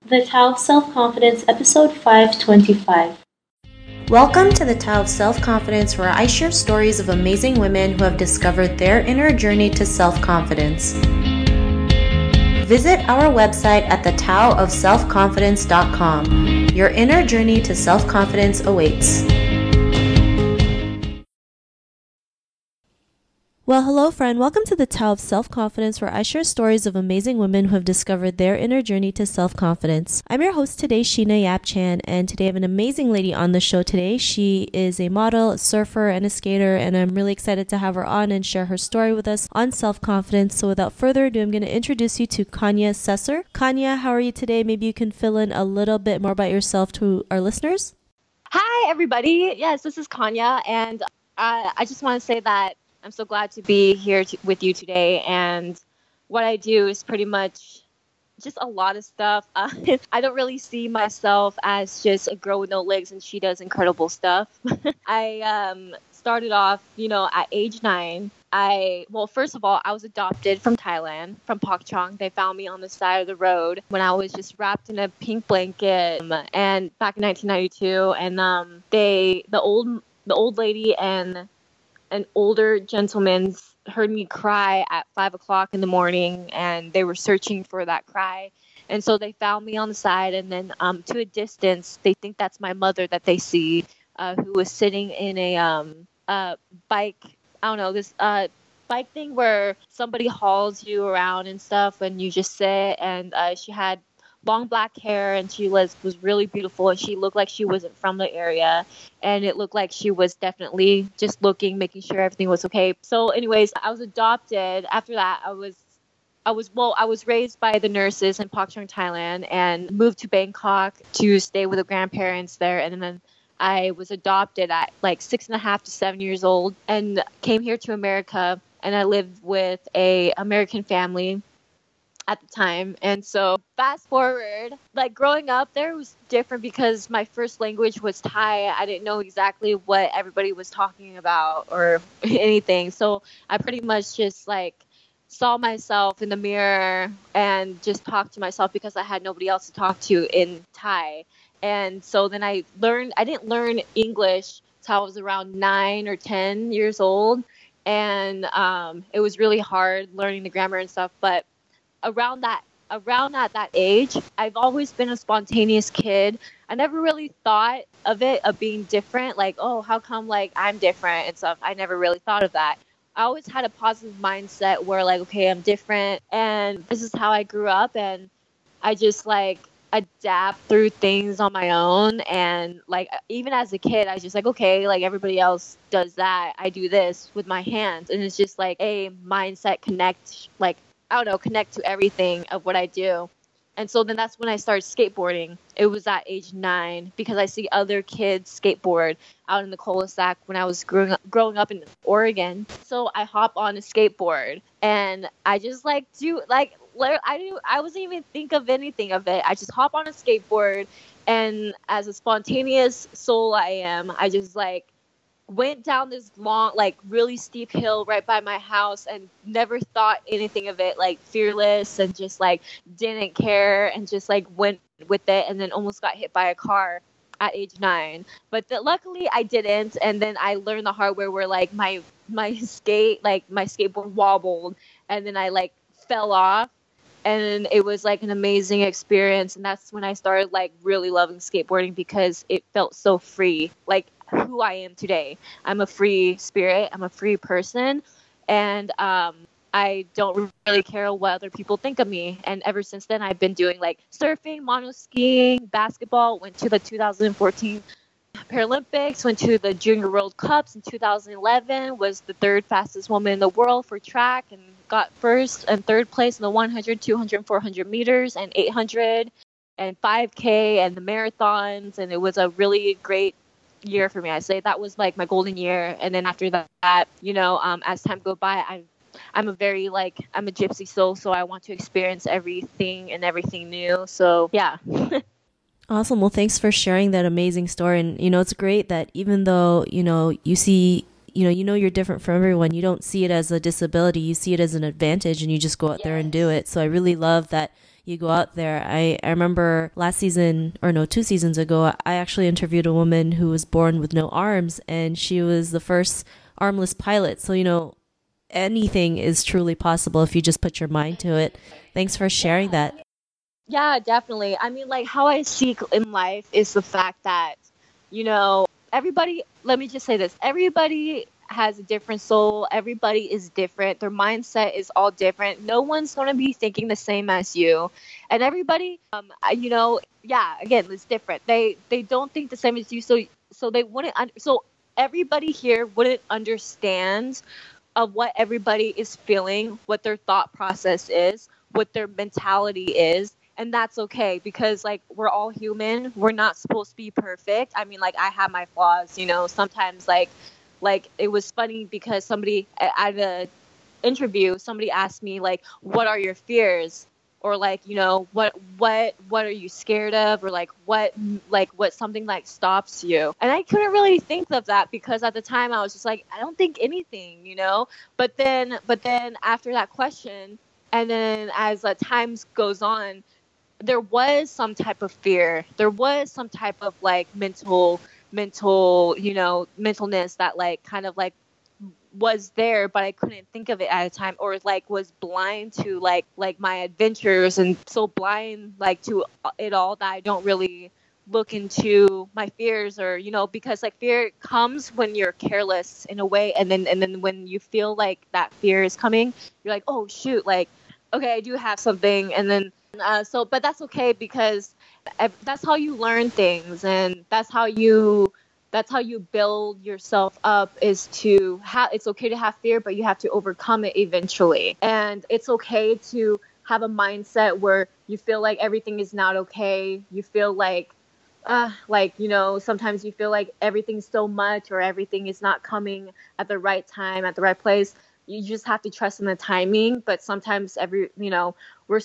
The Tao of Self-Confidence, Episode 525. Welcome to the Tao of Self-Confidence, where I share stories of amazing women who have discovered their inner journey to self-confidence. Visit our website at thetaoofselfconfidence.com. Your inner journey to self-confidence awaits. Well, hello, friend. Welcome to the Tao of Self-Confidence, where I share stories of amazing women who have discovered their inner journey to self-confidence. I'm your host today, Sheena Yap Chan, and today I have an amazing lady on the show today. She is a model, a surfer, and a skater, and I'm really excited to have her on and share her story with us on self-confidence. So without further ado, I'm going to introduce you to Kanya Sesser. Kanya, how are you today? Maybe you can fill in a little bit more about yourself to our listeners. Hi, everybody. Yes, this is Kanya, and I just want to say that I'm so glad to be here with you today. And what I do is pretty much just a lot of stuff. I don't really see myself as just a girl with no legs and she does incredible stuff. I started off, at age 9. First of all, I was adopted from Thailand, from Pak Chong. They found me on the side of the road when I was just wrapped in a pink blanket, and back in 1992. And the old lady and an older gentleman heard me cry at 5:00 in the morning, and they were searching for that cry. And so they found me on the side, and then to a distance, they think that's my mother that they see, who was sitting in a bike. I don't know, this bike thing where somebody hauls you around and stuff, and you just sit. And she had long black hair, and she was really beautiful, and she looked like she wasn't from the area, and it looked like she was definitely just looking, making sure everything was okay. So anyways, I was adopted. After that, I was raised by the nurses in Pak Chong, Thailand, and moved to Bangkok to stay with the grandparents there. And then I was adopted at like 6.5 to 7 years old, and came here to America, and I lived with a American family at the time. And so fast forward, like growing up there was different because my first language was Thai. I didn't know exactly what everybody was talking about or anything. So I pretty much just like saw myself in the mirror and just talked to myself because I had nobody else to talk to in Thai. And so then I didn't learn English till I was around 9 or 10 years old. And it was really hard learning the grammar and stuff. But around at that age, I've always been a spontaneous kid. I never really thought of being different, like, oh, how come like I'm different and stuff. I never really thought of that. I always had a positive mindset where like, okay, I'm different and this is how I grew up, and I just like adapt through things on my own. And like even as a kid, I was just like, okay, like everybody else does that, I do this with my hands. And it's just like a mindset connect to everything of what I do. And so then that's when I started skateboarding. It was at age 9 because I see other kids skateboard out in the cul-de-sac when I was growing up in Oregon. So I hop on a skateboard and I just like do like I wasn't even think of anything of it. I just hop on a skateboard, and as a spontaneous soul I am, I just like went down this long, like really steep hill right by my house and never thought anything of it, like fearless, and just like didn't care and just like went with it, and then almost got hit by a car at age 9. But luckily I didn't. And then I learned the hard way where like my skateboard wobbled, and then I like fell off. And it was like an amazing experience. And that's when I started like really loving skateboarding because it felt so free. Like who I am today. I'm a free spirit. I'm a free person. And I don't really care what other people think of me. And ever since then, I've been doing like surfing, mono skiing, basketball, went to the 2014 Paralympics, went to the Junior World Cups in 2011, was the 3rd fastest woman in the world for track, and got 1st and 3rd place in the 100, 200, 400 meters, and 800, and 5K, and the marathons. And it was a really great year for me. I say that was like my golden year. And then after that, as time go by, I'm a gypsy soul, so I want to experience everything and everything new. So yeah. Awesome. Well, thanks for sharing that amazing story. And, it's great that even though, you see, you're different from everyone, you don't see it as a disability, you see it as an advantage, and you just go out there and do it. So I really love that you go out there. I remember last season, or no, 2 seasons ago, I actually interviewed a woman who was born with no arms, and she was the first armless pilot. So, anything is truly possible if you just put your mind to it. Thanks for sharing that. Yeah, definitely. I mean, like how I see in life is the fact that, everybody, let me just say this, everybody has a different soul. Everybody is different. Their mindset is all different. No one's going to be thinking the same as you. And everybody, yeah, again, it's different. They don't think the same as you. So they wouldn't, so everybody here wouldn't understand of what everybody is feeling, what their thought process is, what their mentality is. And that's okay because like we're all human. We're not supposed to be perfect. I mean, like I have my flaws, sometimes like it was funny because somebody at a interview, somebody asked me like, what are your fears? Or like, what are you scared of? Or like what something like stops you? And I couldn't really think of that because at the time I was just like, I don't think anything, But then after that question, and then as times goes on, there was some type of fear. There was some type of like mentalness that like kind of like was there, but I couldn't think of it at a time, or like was blind to like my adventures and so blind like to it all that I don't really look into my fears or because like fear comes when you're careless in a way, and then when you feel like that fear is coming, you're like, oh shoot, like okay, I do have something, and then but that's okay because that's how you learn things, and that's how you build yourself up, is to have, it's okay to have fear, but you have to overcome it eventually. And it's okay to have a mindset where you feel like everything is not okay. You feel like sometimes you feel like everything's so much or everything is not coming at the right time, at the right place. You just have to trust in the timing. But sometimes we're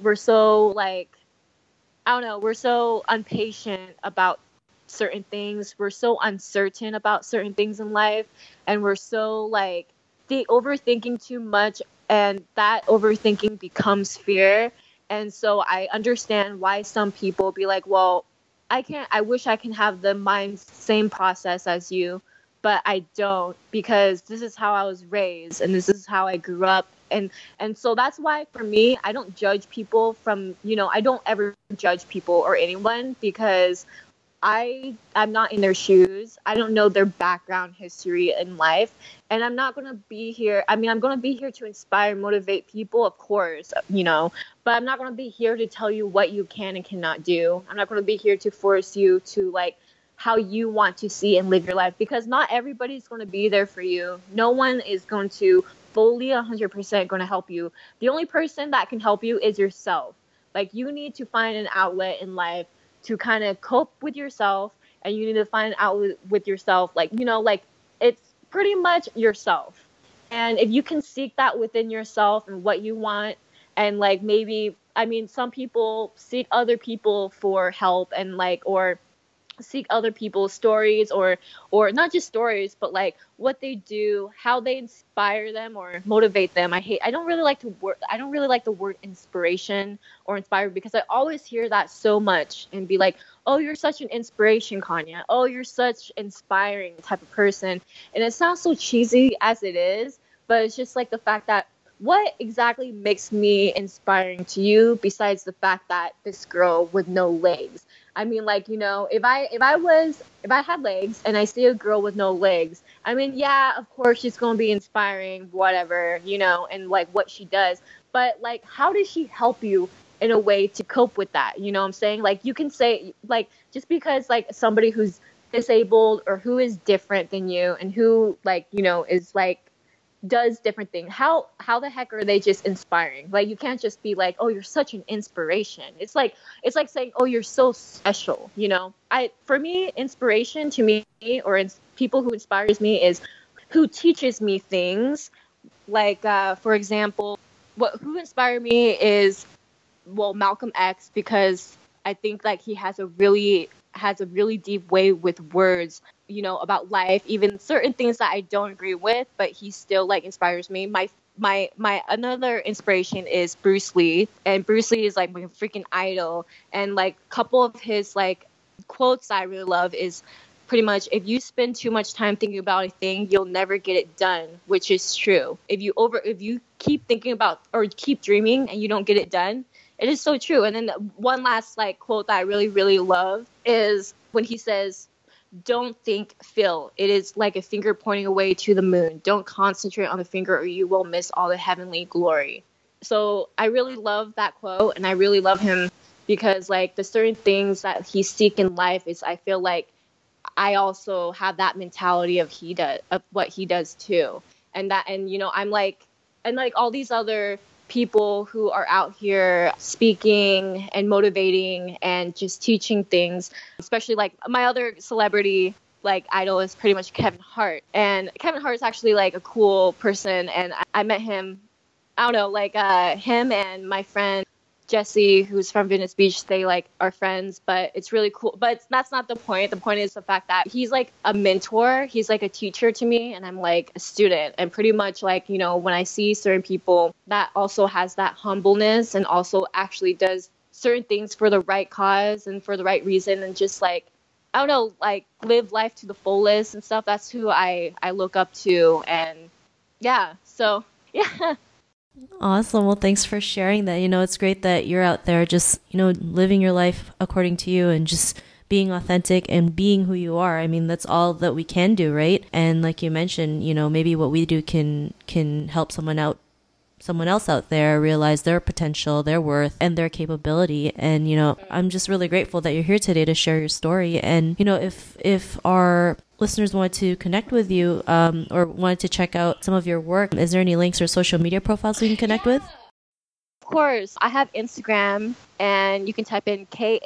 so like, I don't know, we're so impatient about certain things. We're so uncertain about certain things in life, and we're so like overthinking too much, and that overthinking becomes fear. And so I understand why some people be like, well, I wish I can have the mind same process as you, but I don't, because this is how I was raised and this is how I grew up. And so that's why for me, I don't judge people from, I don't ever judge people or anyone, because I'm not in their shoes. I don't know their background history in life. And I'm not going to be here. I mean, I'm going to be here to inspire, motivate people, of course, but I'm not going to be here to tell you what you can and cannot do. I'm not going to be here to force you to like how you want to see and live your life, because not everybody's going to be there for you. No one is going to fully 100% going to help you. The only person that can help you is yourself. Like, you need to find an outlet in life to kind of cope with yourself, and you need to find out with yourself, like, like it's pretty much yourself. And if you can seek that within yourself and what you want, and like maybe, I mean, some people seek other people for help, and like, or seek other people's stories, or not just stories, but like what they do, how they inspire them or motivate them. I don't really like the word inspiration or inspire, because I always hear that so much and be like, oh, you're such an inspiration, Kanya. Oh, you're such inspiring type of person. And it sounds so cheesy as it is, but it's just like the fact that what exactly makes me inspiring to you besides the fact that this girl with no legs? I mean, like, if I had legs and I see a girl with no legs, I mean, yeah, of course she's going to be inspiring, whatever, and like what she does. But like, how does she help you in a way to cope with that? You know what I'm saying? Like, you can say, like, just because like somebody who's disabled or who is different than you and who like, is like, does different things, how the heck are they just inspiring? Like, you can't just be like, oh, you're such an inspiration. It's like saying, oh, you're so special. For me, inspiration to me, or people who inspires me, is who teaches me things. Like, for example, who inspired me is, well, Malcolm X, because I think like he has a really deep way with words, about life, even certain things that I don't agree with, but he still like inspires me. my another inspiration is Bruce Lee, and Bruce Lee is like my freaking idol. And like a couple of his like quotes I really love is pretty much, if you spend too much time thinking about a thing, you'll never get it done, which is true. If you keep thinking about or keep dreaming and you don't get it done, it is so true. And then one last like quote that I really, really love is when he says, "Don't think, feel. It is like a finger pointing away to the moon. Don't concentrate on the finger or you will miss all the heavenly glory." So I really love that quote, and I really love him because like the certain things that he seek in life is, I feel like I also have that mentality of what he does too. And I'm like, and like all these other people who are out here speaking and motivating and just teaching things, especially like my other celebrity like idol is pretty much Kevin Hart. And Kevin Hart is actually like a cool person, and I met him, I don't know, like him and my friend Jesse, who's from Venice Beach, they like are friends, but it's really cool. But that's not the point. The point is the fact that he's like a mentor. He's like a teacher to me, and I'm like a student. And pretty much like, when I see certain people that also has that humbleness and also actually does certain things for the right cause and for the right reason, and just like, I don't know, like live life to the fullest and stuff. That's who I look up to. And yeah, so yeah. Awesome. Well, thanks for sharing that. It's great that you're out there just, living your life according to you and just being authentic and being who you are. I mean, that's all that we can do, right? And like you mentioned, maybe what we do can help someone else out there realize their potential, their worth, and their capability. And, I'm just really grateful that you're here today to share your story. And, if our listeners wanted to connect with you or wanted to check out some of your work, is there any links or social media profiles we can connect with? Of course. I have Instagram, and you can type in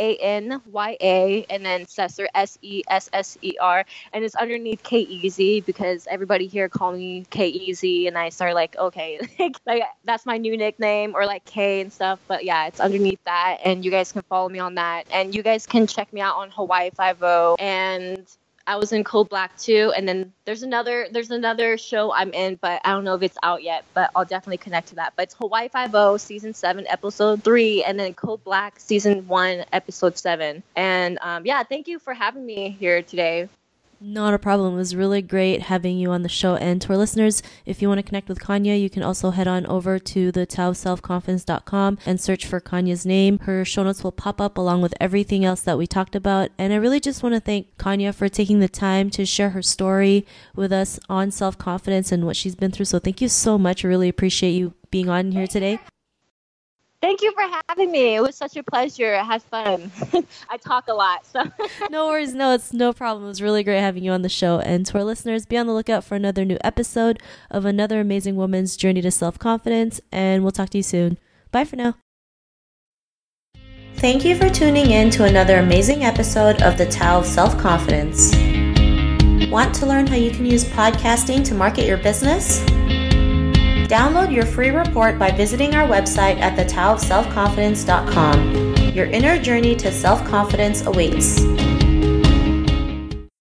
Kanya and then Sesser, Sesser, and it's underneath K-Easy because everybody here call me K-Easy, and I started like, okay, like that's my new nickname, or like K and stuff. But yeah, it's underneath that, and you guys can follow me on that, and you guys can check me out on Hawaii Five-0, and I was in Code Black too, and then there's another show I'm in, but I don't know if it's out yet, but I'll definitely connect to that. But it's Hawaii Five-0 season 7 episode 3, and then Code Black season 1 episode 7. And yeah, thank you for having me here today. Not a problem. It was really great having you on the show. And to our listeners, if you want to connect with Kanya, you can also head on over to the taoofselfconfidence.com and search for Kanya's name. Her show notes will pop up along with everything else that we talked about. And I really just want to thank Kanya for taking the time to share her story with us on self-confidence and what she's been through. So thank you so much. I really appreciate you being on here today. Thank you for having me. It was such a pleasure. I had fun. I talk a lot, so. No worries. No, it's no problem. It was really great having you on the show. And to our listeners, be on the lookout for another new episode of another amazing woman's journey to self-confidence. And we'll talk to you soon. Bye for now. Thank you for tuning in to another amazing episode of the Tao of Self-Confidence. Want to learn how you can use podcasting to market your business? Download your free report by visiting our website at thetaoofselfconfidence.com. Your inner journey to self-confidence awaits.